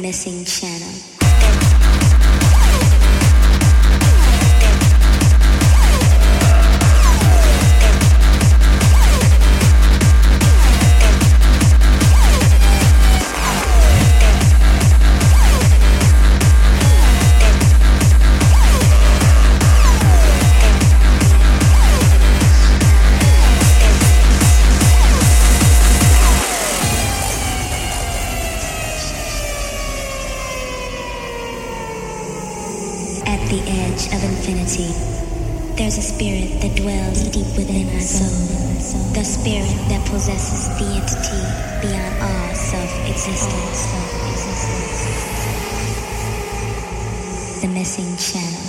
missing channel. Of infinity, there's a spirit that dwells deep within our soul, the spirit that possesses the entity beyond all self-existence, the missing channel.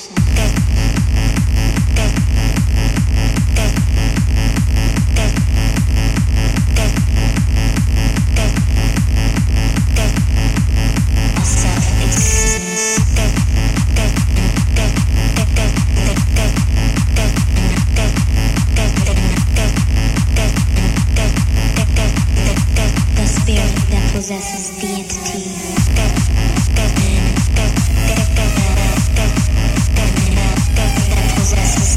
Possesses the entity that possesses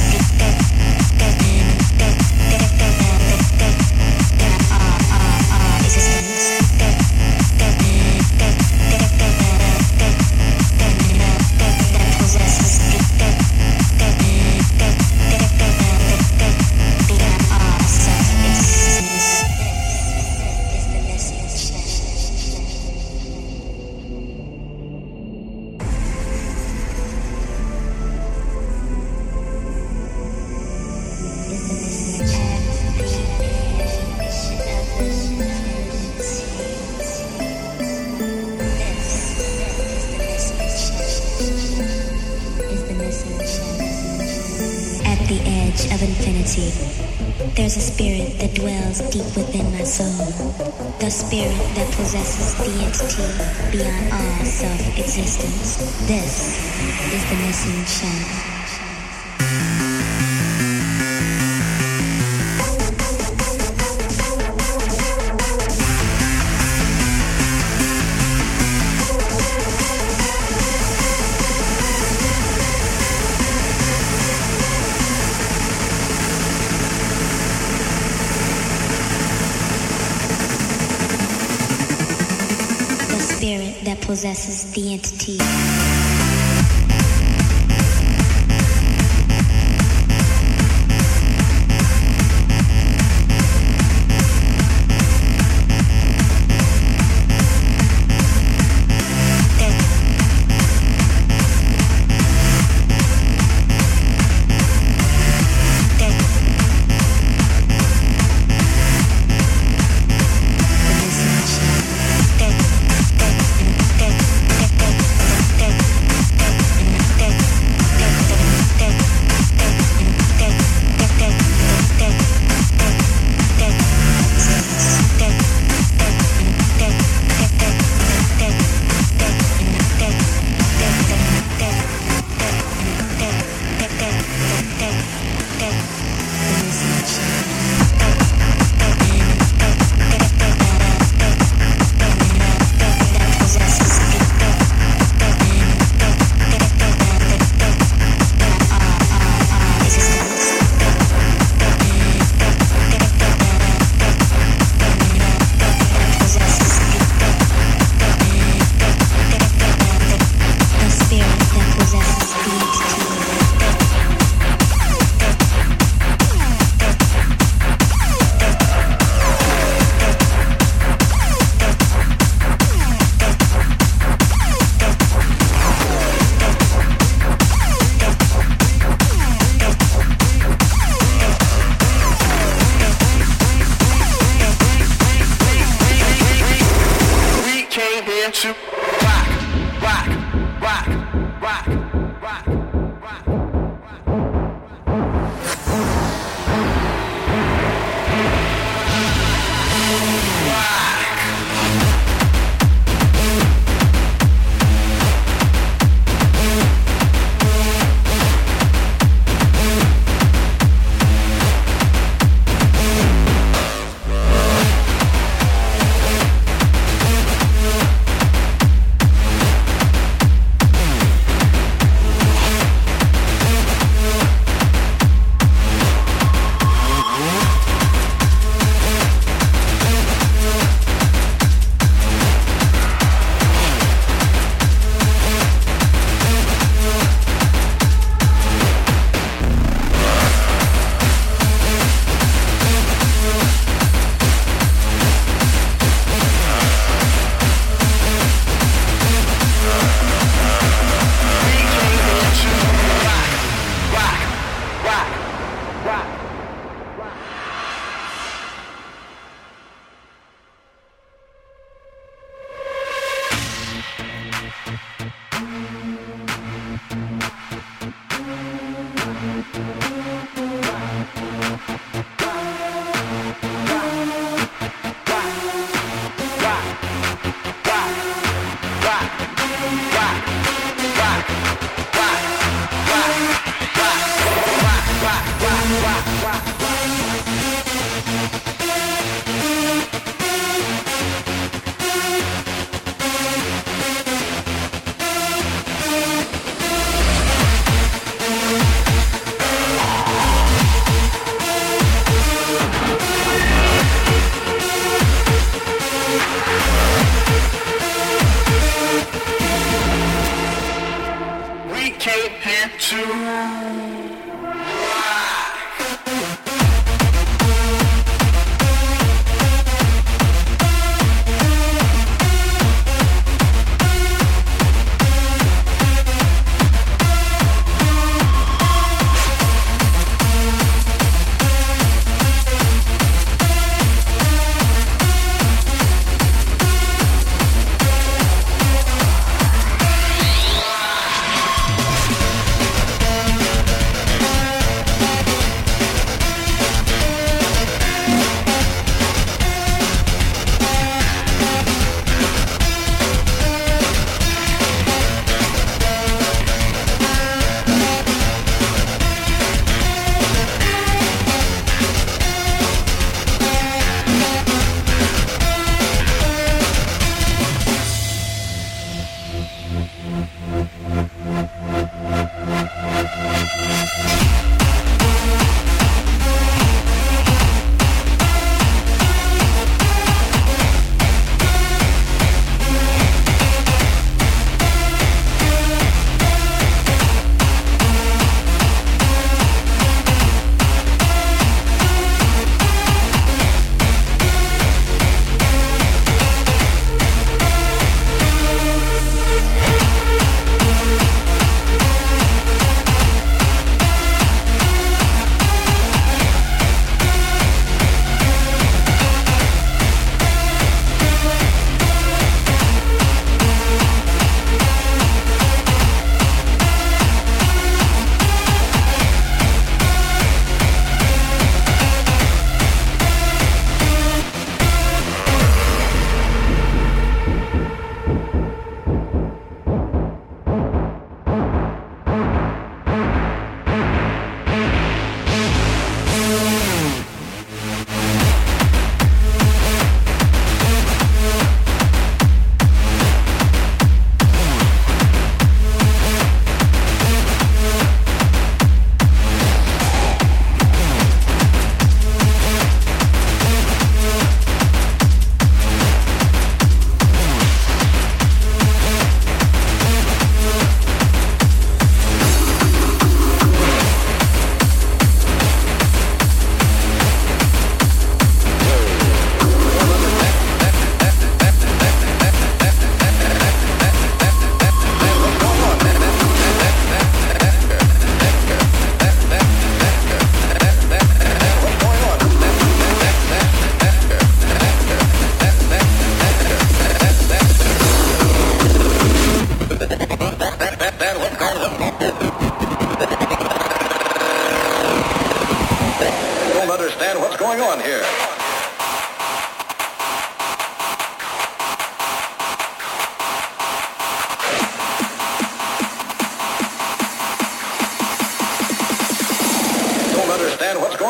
of infinity, there's a spirit that dwells deep within my soul, the spirit that possesses the entity beyond all self-existence. This is the missing channel. That possesses the entity.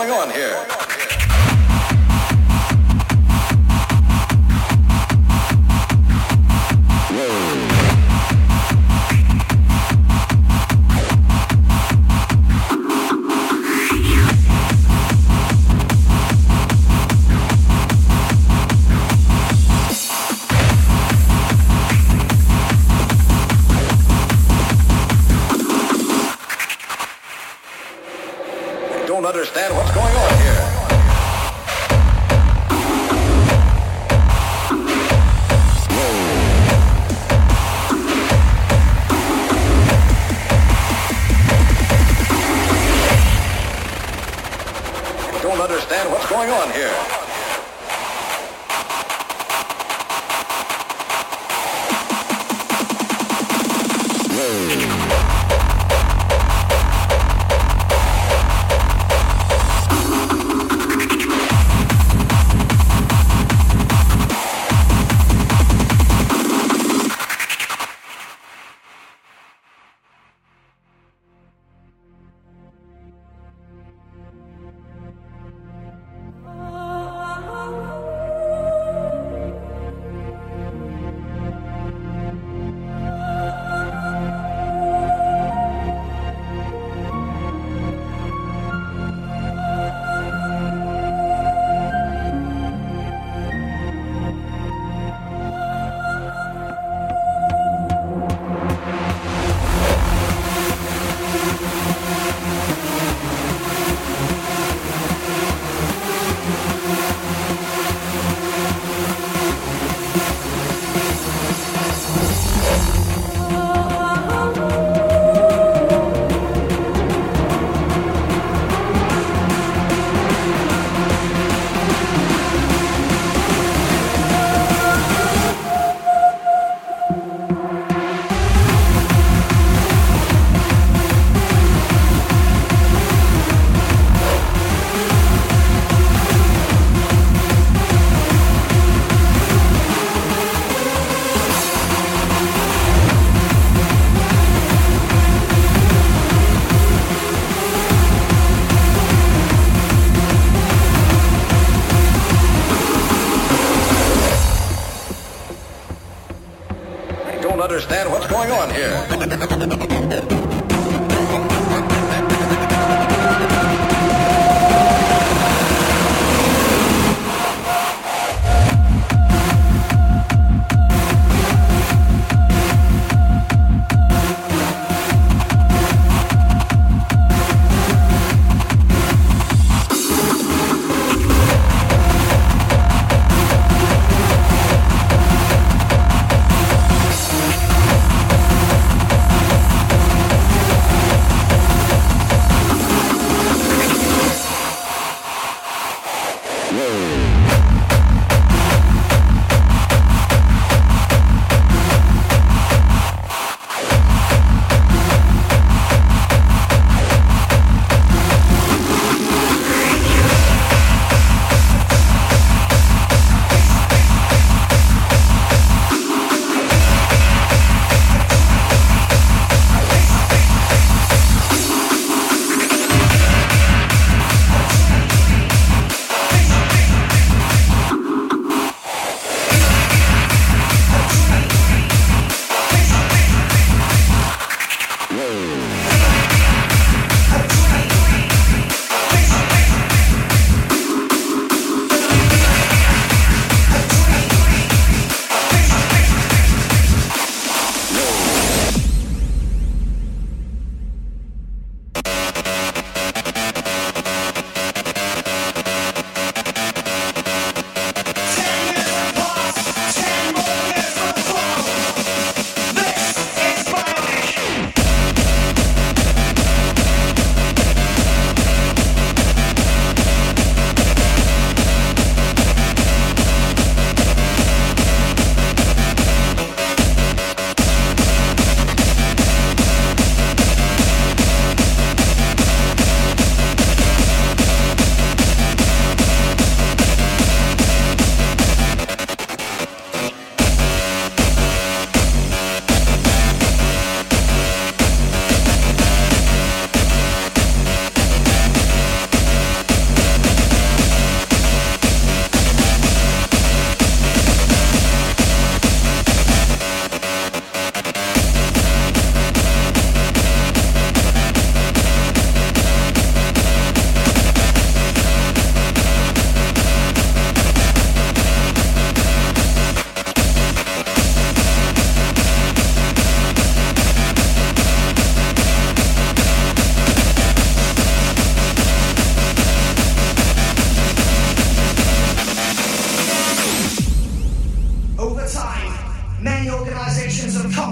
going on here? Understand what's going on here. Don't understand what's going on here. Understand what's going on here.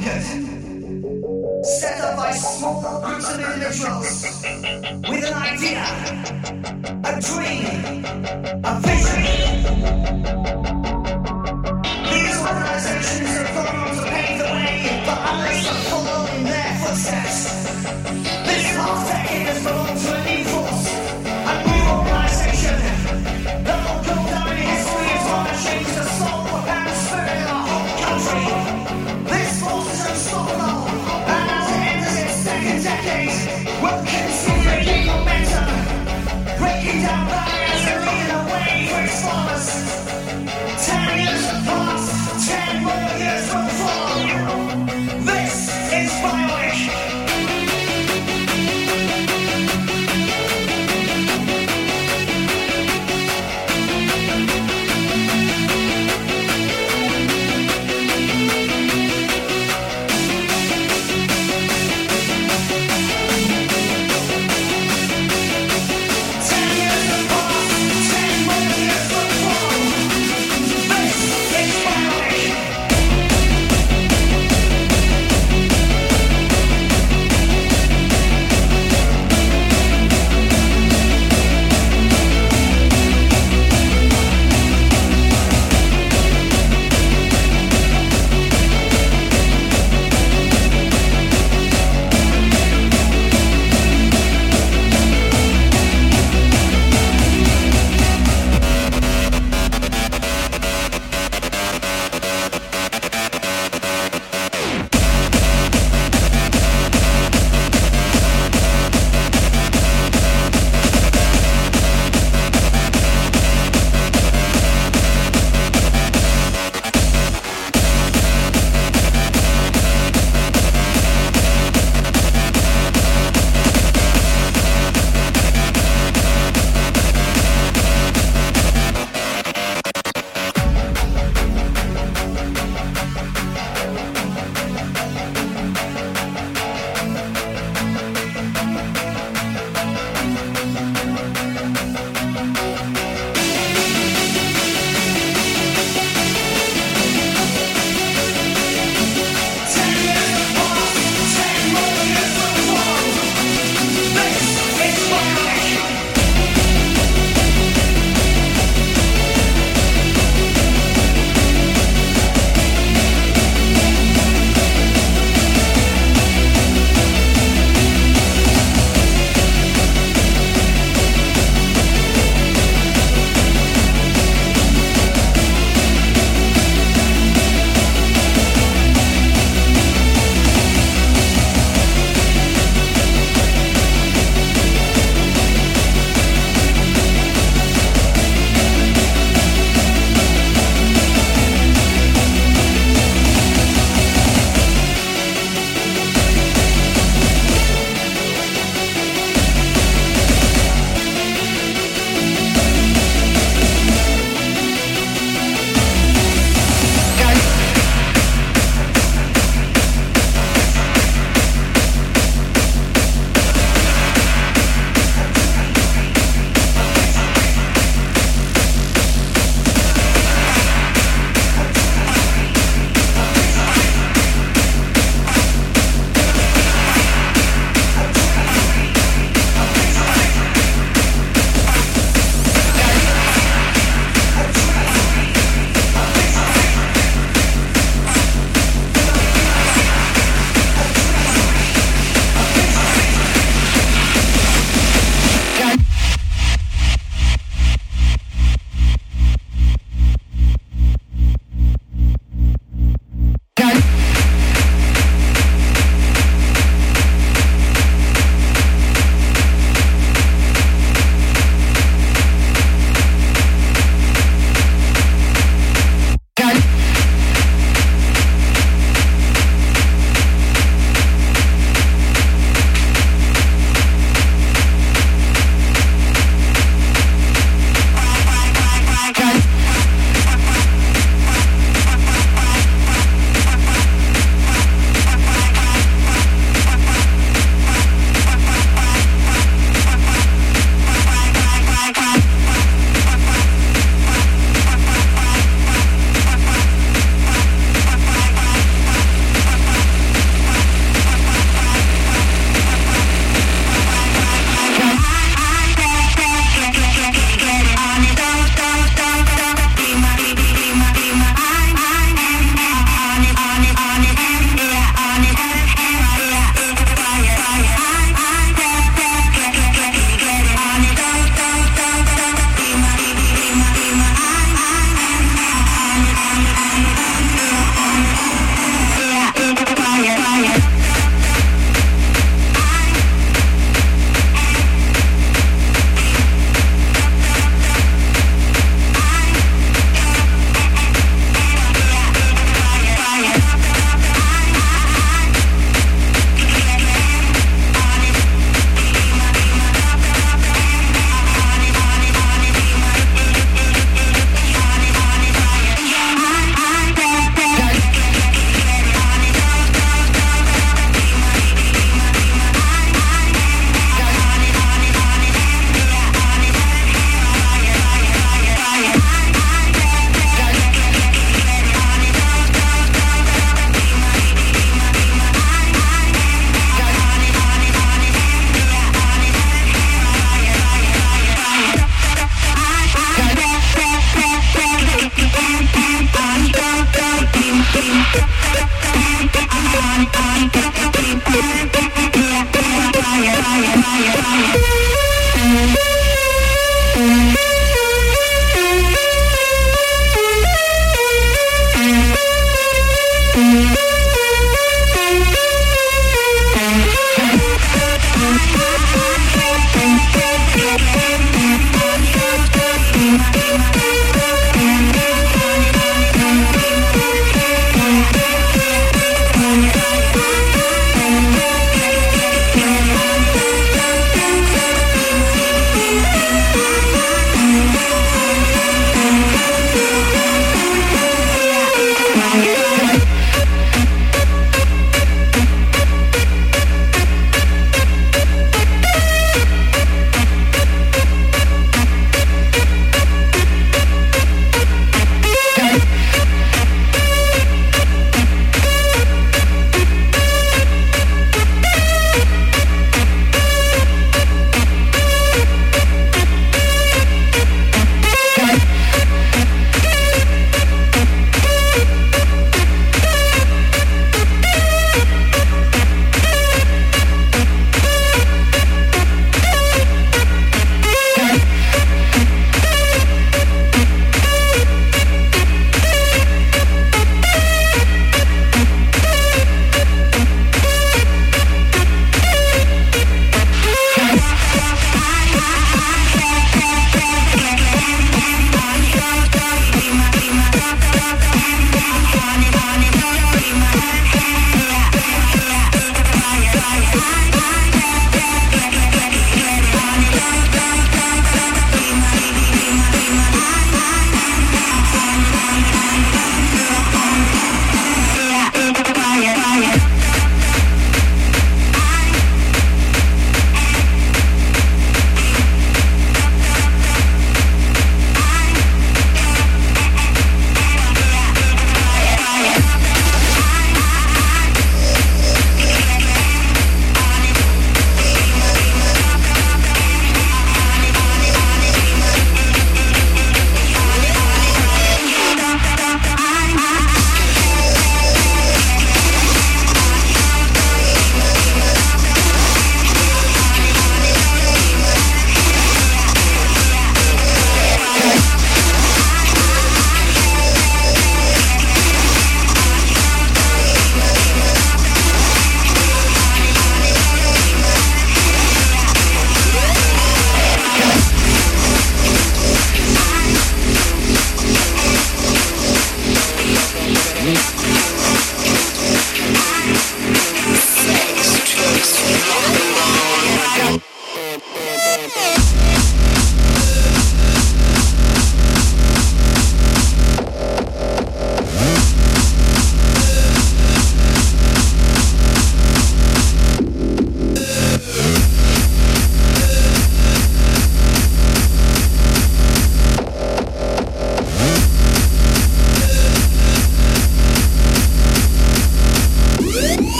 conquered, set up by small groups of individuals with an idea, a dream, a vision. These organizations have gone on to pave the way for others to follow in their footsteps. This past decade has belonged to a new force, a new organization that will go down in history as one that changed the soul and spirit of the whole country. This force is unstoppable, and as it enters its second decade, will continue to gain momentum, breaking down barriers and leading the way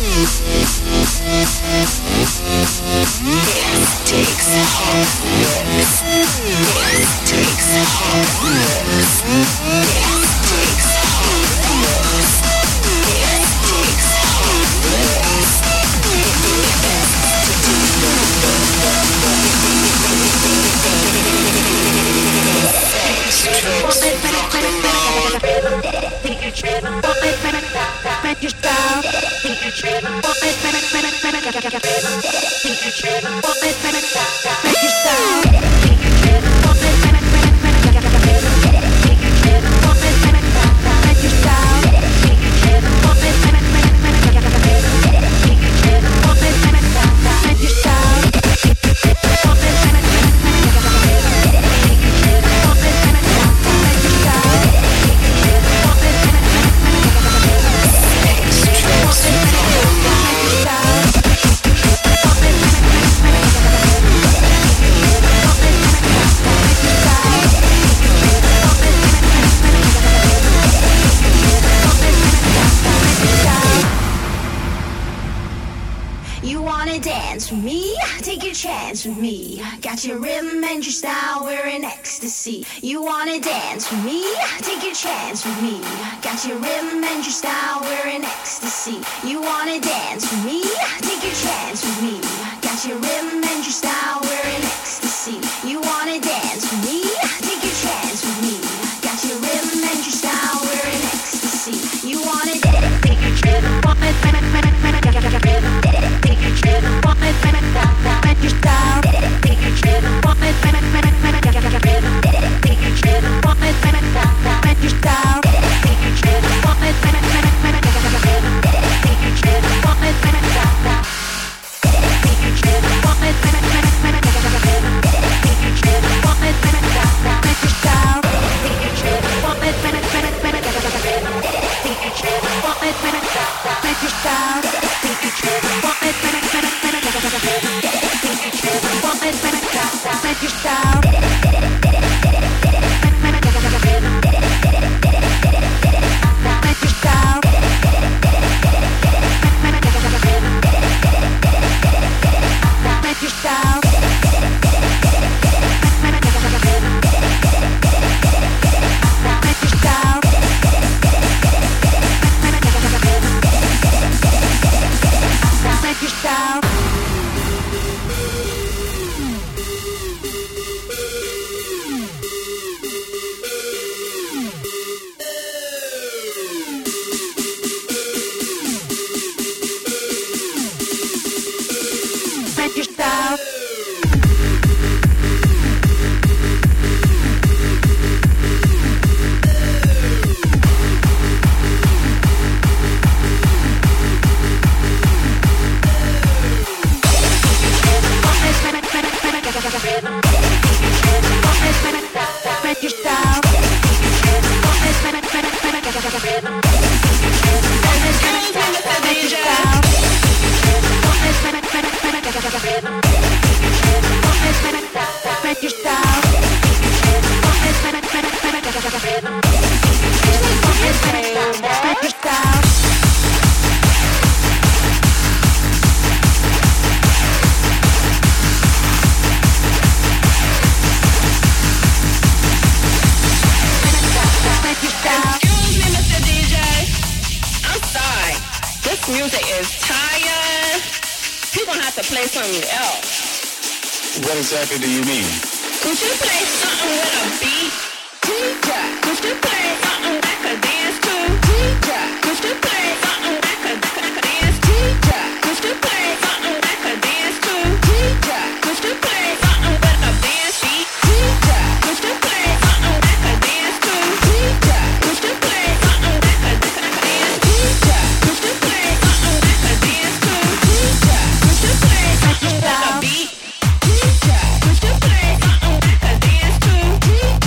With me, got your rhythm and your style, we're in ecstasy. You wanna dance with me? Take your chance with me. Got your rhythm and your style, we're in ecstasy. You wanna dance with me? Take your chance with me. Got your rhythm and your style, we're in ecstasy. You wanna dance with me? Take your chance with me. Got your rhythm and your style, we're in ecstasy. You wanna dance? Take your rhythm, take your rhythm, take your rhythm, and your style. Take your rhythm, take your rhythm, take your rhythm, and your style. Take your rhythm, take your rhythm, take your rhythm, music is tired. You're gonna have to play something else. What exactly do you mean? Could you play something with a beat? Teacher. Could you play something that could dance to? Teacher. Could you play something that could dance? Teacher. Could you play something that could dance to? Teacher. Could you play something with a dance beat? Teacher. Could you play something that could dance to? Teacher. Could you play something that could dance? Teacher. Could you play something that could dance to? Teacher. Could you play something with a beat? Teacher. Could you play something that could dance to? Teacher.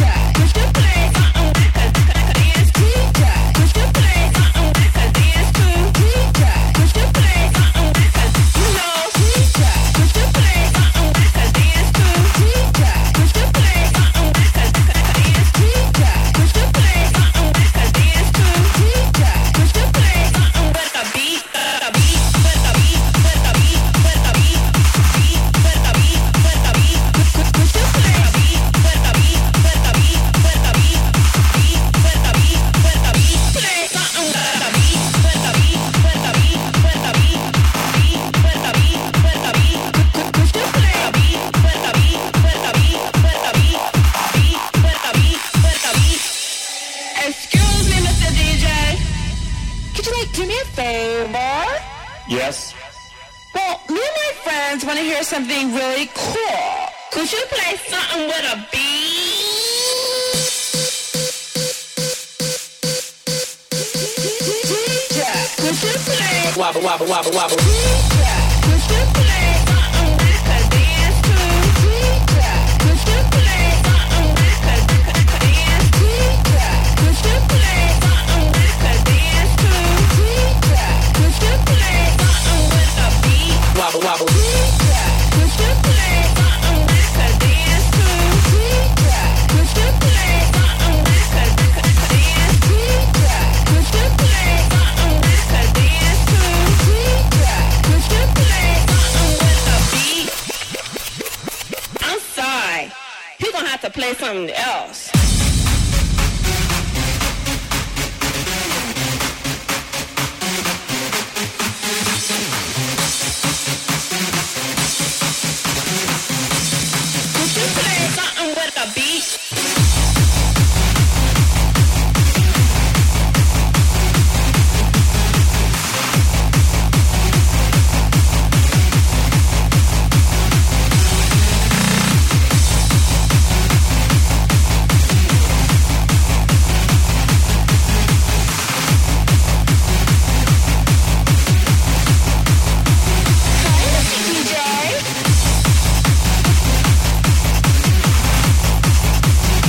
Yes? Well, me and my friends want to hear something really cool. Could you play something with a beat? DJ, could you play? Wobble, wobble, wobble, wobble. DJ, could you play something we could dance to? DJ, could you play something we could dance to? DJ, could you play something we could dance to? DJ, could you play something with a beat? Wobble, wobble. DJ, could you play something we could dance to? DJ, could you play something we could dance to? DJ, could you play something we could dance to? DJ, could you play something with a beat? I'm sorry, you're gonna have to play something else. Could you play something with a beat? DJ.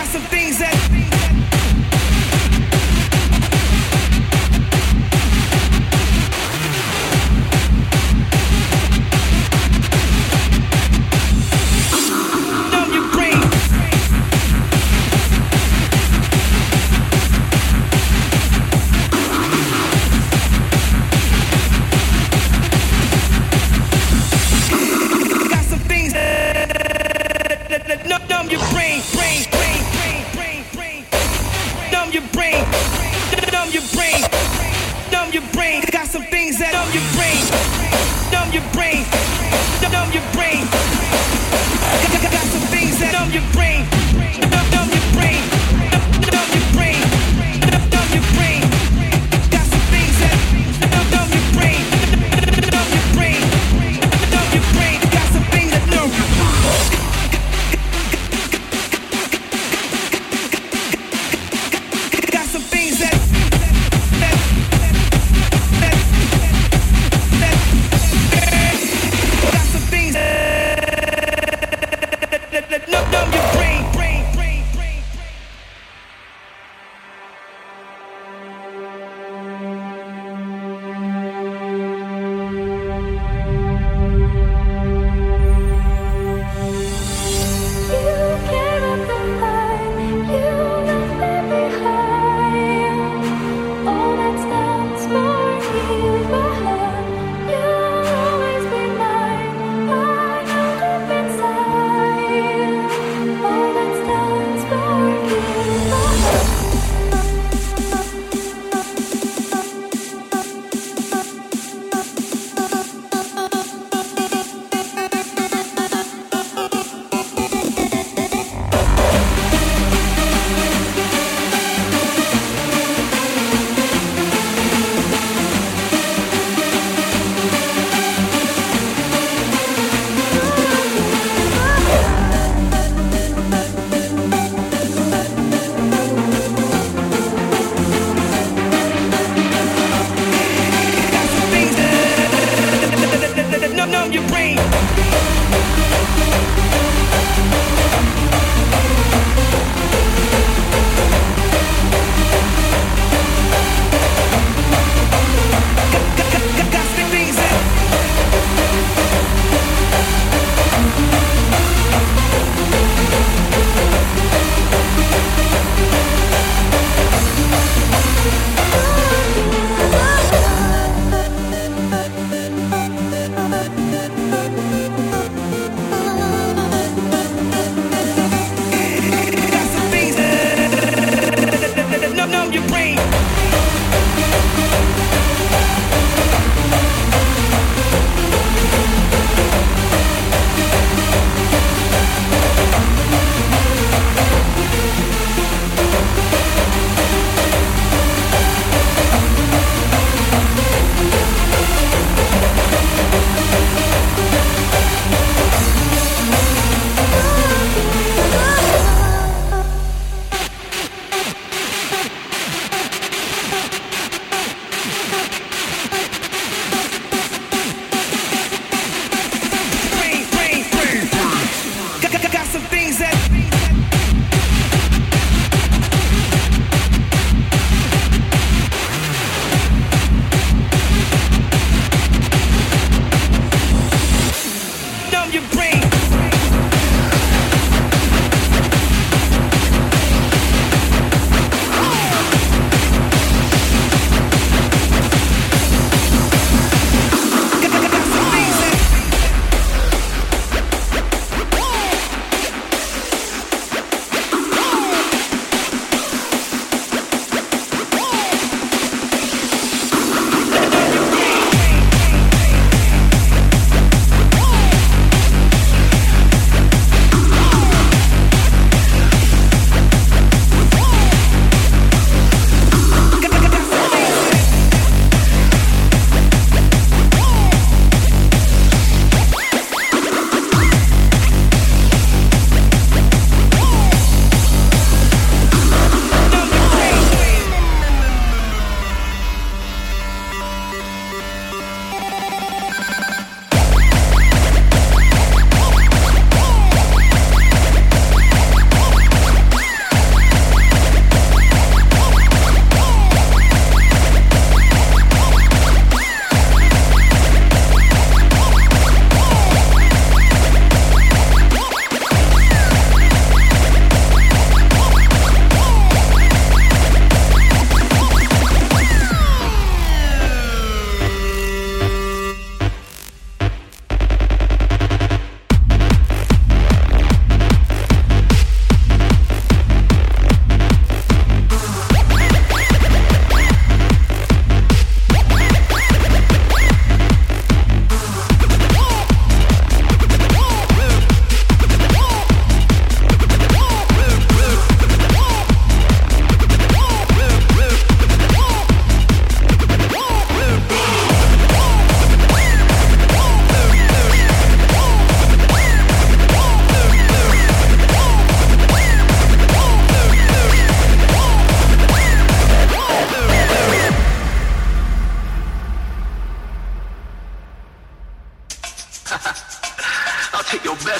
some things that numb your brain. Got some things that numb your brain.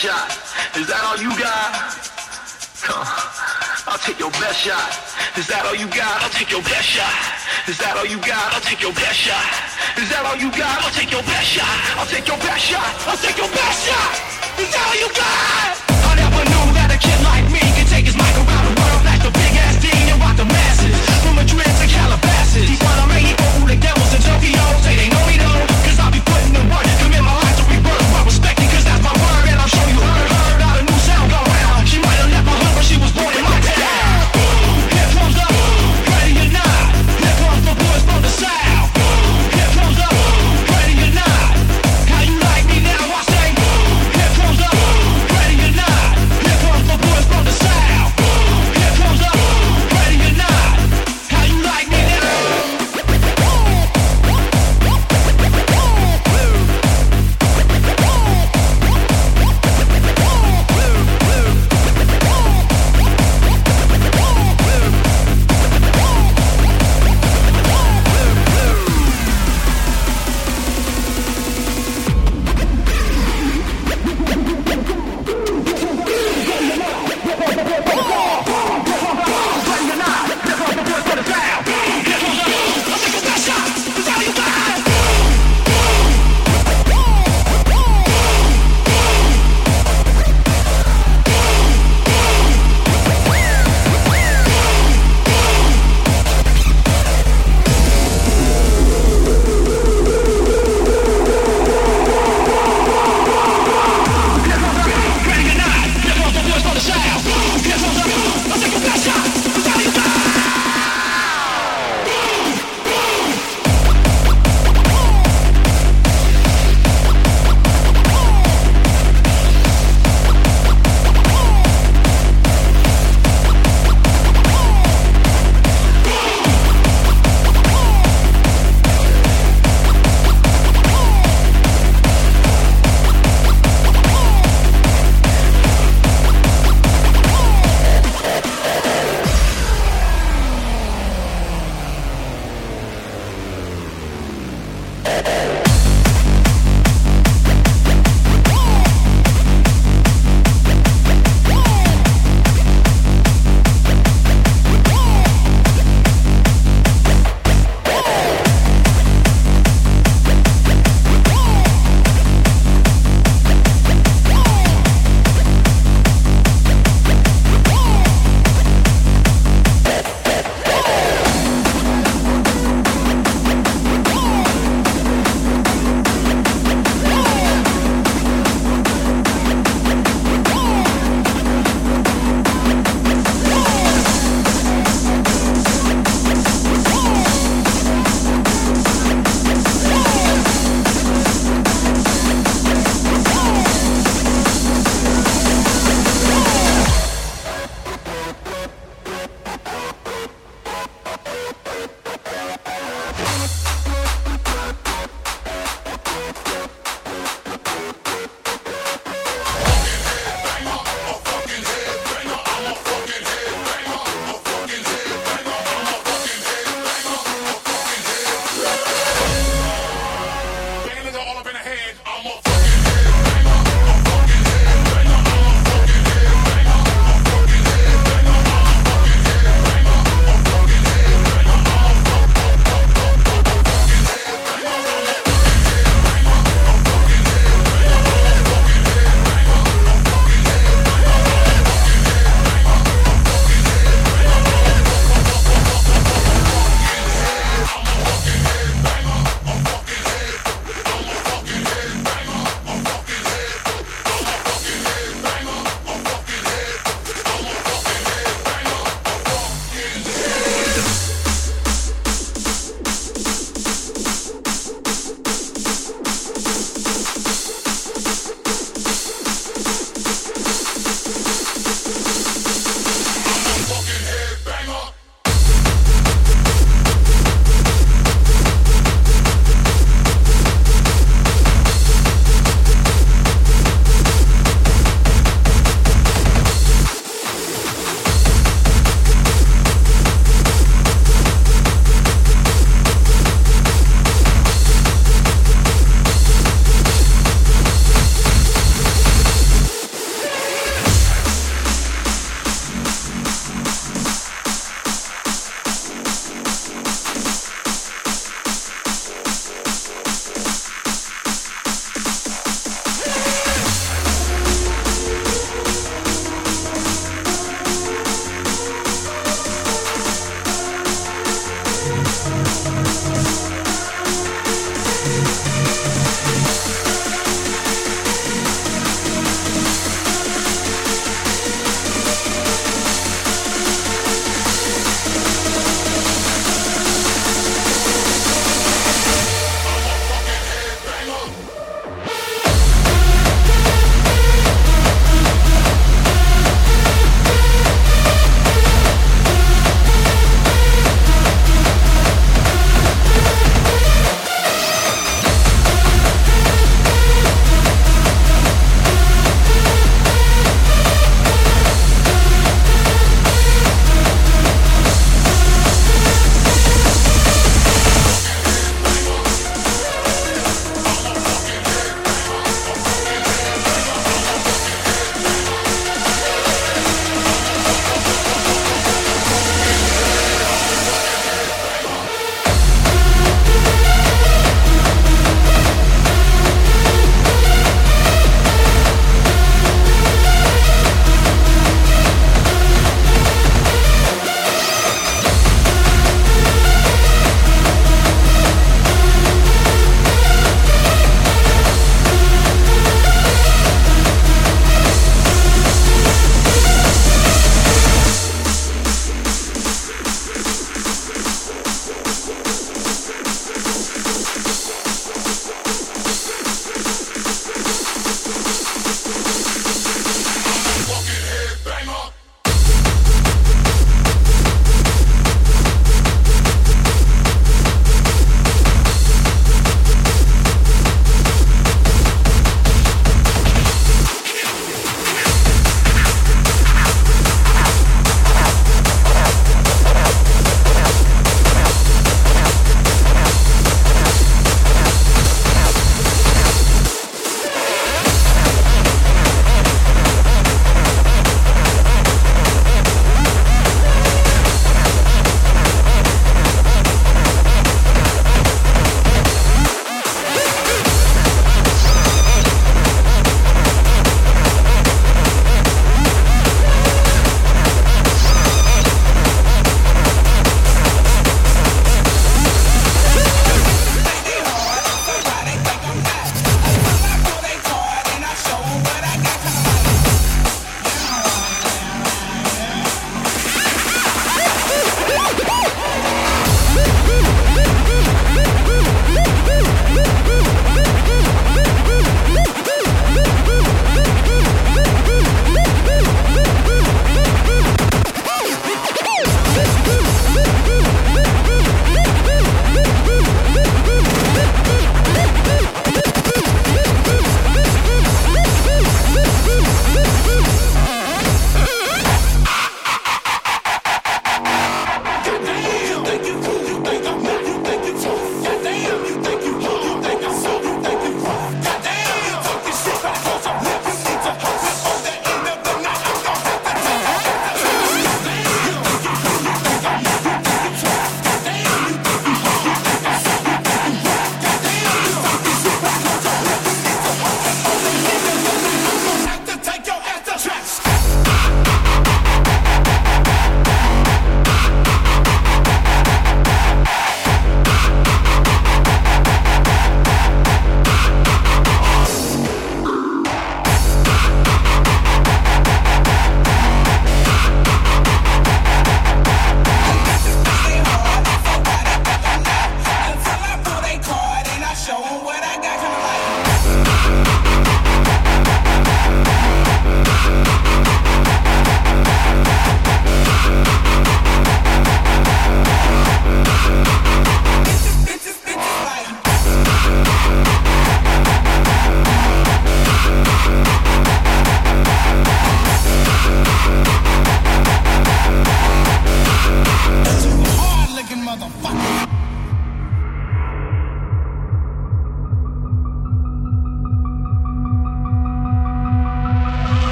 shot. Is that all you got? Come, I'll take your best shot. Is that all you got? I'll take your best shot. Is that all you got? I'll take your best shot. Is that all you got? I'll take your best shot. I'll take your best shot. I'll take your best shot. Is that all you got? I never knew that a kid like me could take his mic around the world like the big ass Dean and rock the masses. From Madrid to Calabasas. Deep on Mexico, who the devils in Tokyo. Say they know me though, cause I'll be putting in work. Commit my life to rebirth. Well respected cause that's my word. And I'm sure you heard how the new sound go round. She might have left my hood but she was born in my town. Here comes up, ready or not. Here comes the boys from the south. Here comes up, ready or not. How you like me now? I say, here comes up, ready or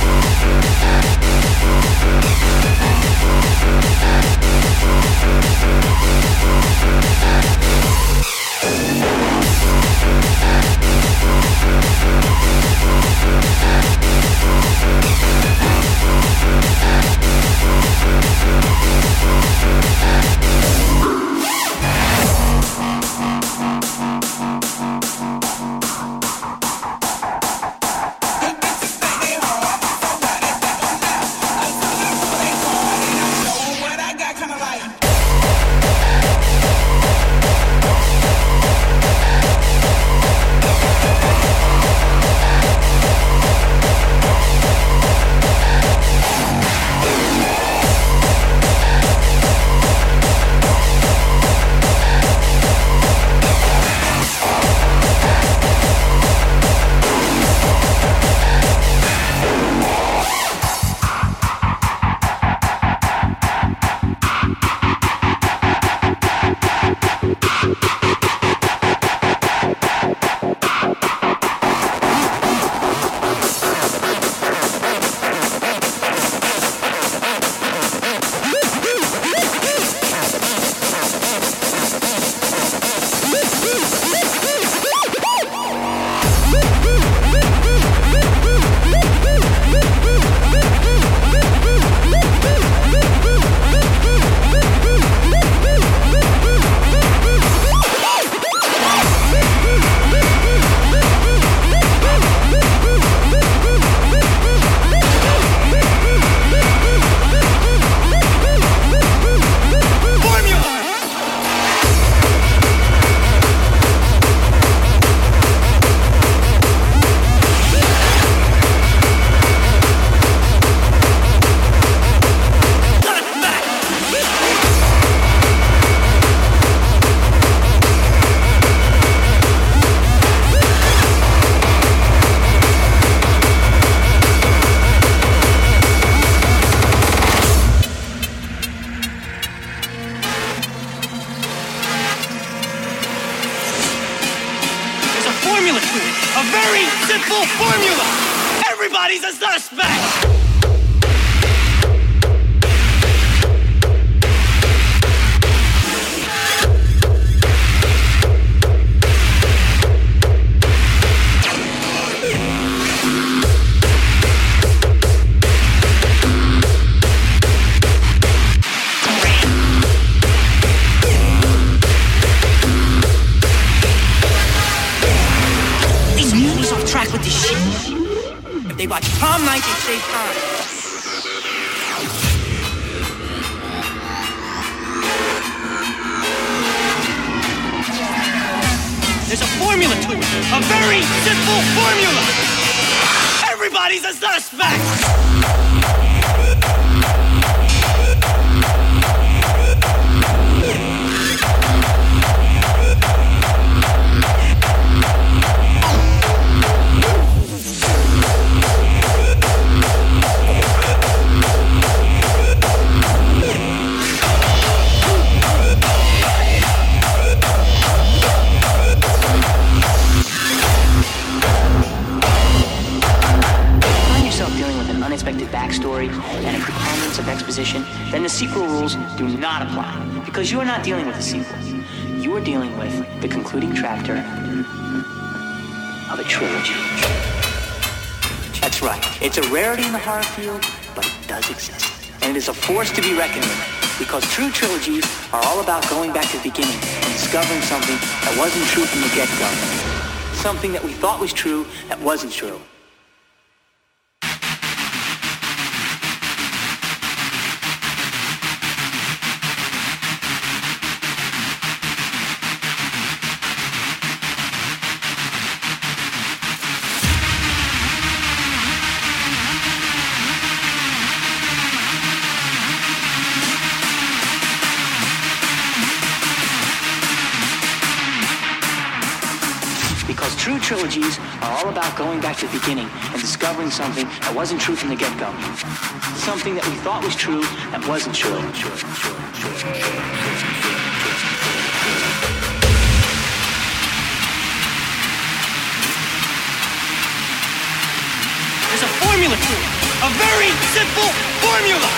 simple formula. Everybody's a suspect. With this shit. If they watch Prom Night, they save time. There's a formula to it. A very simple formula. Everybody's a suspect. Backstory and a preponderance of exposition, then the sequel rules do not apply, because you are not dealing with a sequel. You are dealing with the concluding chapter of a trilogy. That's right. It's a rarity in the horror field, but it does exist. And it is a force to be reckoned with, because true trilogies are all about going back to the beginning and discovering something that wasn't true from the get-go. Something that we thought was true that wasn't true. True trilogies are all about going back to the beginning and discovering something that wasn't true from the get-go. Something that we thought was true that wasn't true. There's a formula to it. A very simple formula.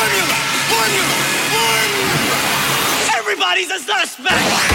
Everybody's a suspect.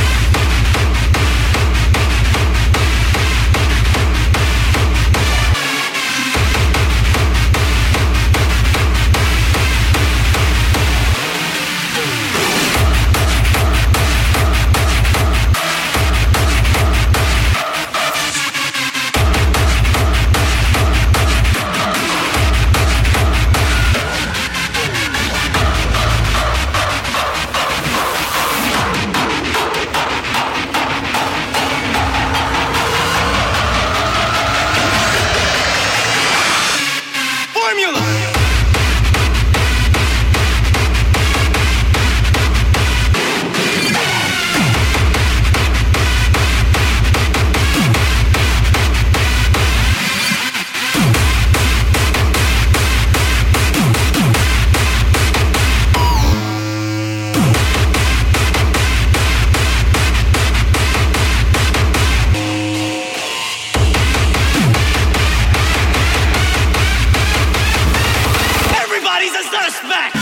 Everybody's a suspect!